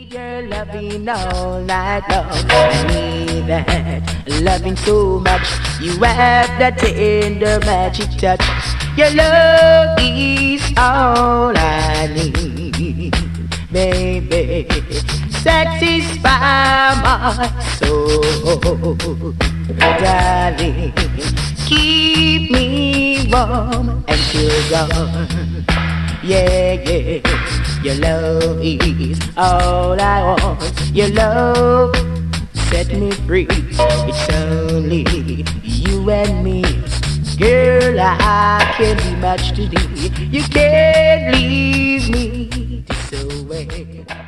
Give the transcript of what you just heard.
Your loving all night long. I need that loving so much. You have that tender magic touch. Your love is all I need, baby. Satisfy my soul, darling. Keep me warm until dawn. Yeah, yeah. Your love is all I want. Your love set me free. It's only you and me. Girl, I can't be much today. You can't leave me this way.